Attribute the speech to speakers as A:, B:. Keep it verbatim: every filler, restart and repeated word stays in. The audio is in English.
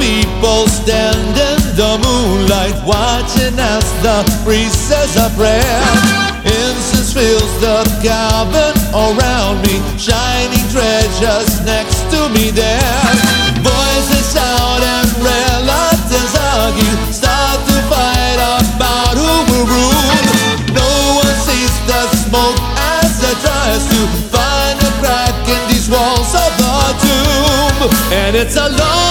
A: people stand in the moonlight, watching as the priest says a prayer. Incense fills the cabin around me, shining treasures next to me there. Voices shout and relatives argue, start to fight about who will rule. No one sees the smoke as it tries to find a crack in these walls of the tomb. And it's a long